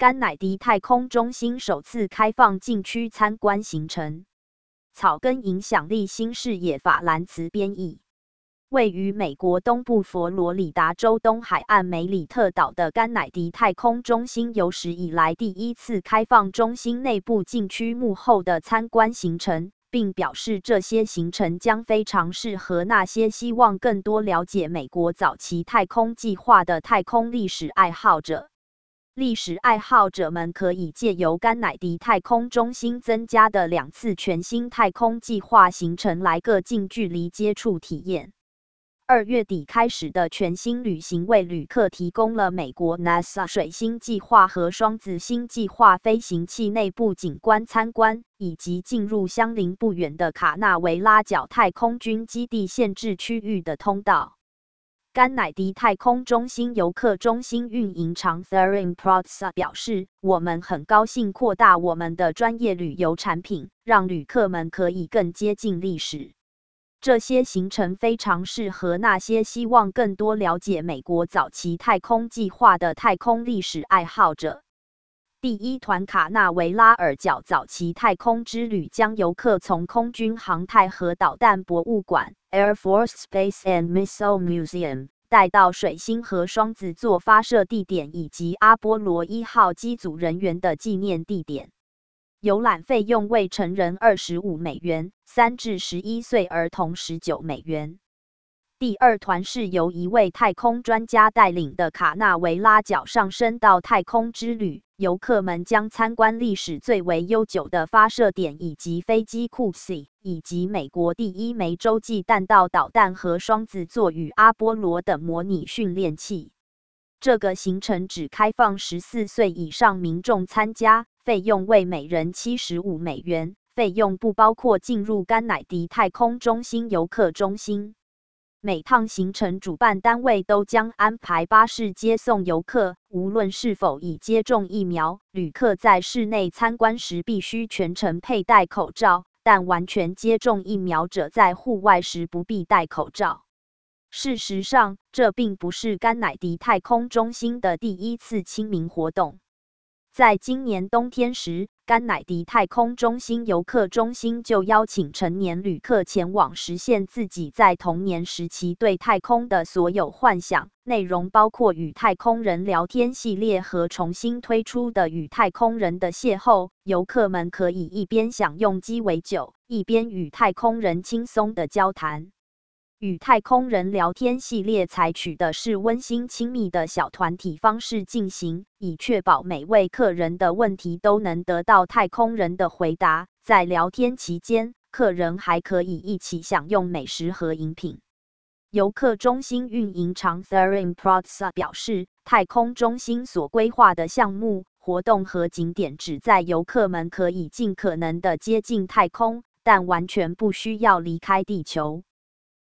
甘乃迪太空中心首次开放禁区参观行程。草根影响力新视野法兰茨编译。位于美国东部佛罗里达州东海岸梅里特岛的甘乃迪太空中心有史以来第一次开放中心内部禁区幕后的参观行程，并表示这些行程将非常适合那些希望更多了解美国早期太空计划的太空历史爱好者。历史爱好者们可以借由甘乃迪太空中心增加的2次全新太空计划行程来个近距离接触体验。2月底开始的全新旅行为旅客提供了美国 NASA 水星计划和双子星计划飞行器内部景观参观，以及进入相邻不远的卡纳维拉角太空军基地限制区域的通道。甘乃迪太空中心游客中心运营长 Theron Protsa 表示，我们很高兴扩大我们的专业旅游产品，让旅客们可以更接近历史。这些行程非常适合那些希望更多了解美国早期太空计划的太空历史爱好者。第一团卡纳维拉尔角早期太空之旅将游客从空军航太和导弹博物馆 Air Force Space and Missile Museum 带到水星和双子座发射地点以及阿波罗1号机组人员的纪念地点。游览费用为成人$25，3至11岁儿童$19。第2团是由一位太空专家带领的卡纳维拉角上升到太空之旅，游客们将参观历史最为悠久的发射点以及飞机库 C， 以及美国第1枚洲际弹道导弹和双子座与阿波罗等模拟训练器。这个行程只开放14岁以上民众参加，费用为每人$75，费用不包括进入甘乃迪太空中心游客中心。每趟行程主办单位都将安排巴士接送游客，无论是否已接种疫苗，旅客在室内参观时必须全程佩戴口罩，但完全接种疫苗者在户外时不必戴口罩。事实上，这并不是甘乃迪太空中心的第一次亲民活动。在今年冬天时，甘乃迪太空中心游客中心就邀请成年旅客前往实现自己在童年时期对太空的所有幻想，内容包括与太空人聊天系列和重新推出的与太空人的邂逅。游客们可以一边享用鸡尾酒，一边与太空人轻松的交谈。与太空人聊天系列采取的是温馨亲密的小团体方式进行，以确保每位客人的问题都能得到太空人的回答。在聊天期间，客人还可以一起享用美食和饮品。游客中心运营长 Theron Protsa 表示，太空中心所规划的项目、活动和景点旨在游客们可以尽可能的接近太空，但完全不需要离开地球。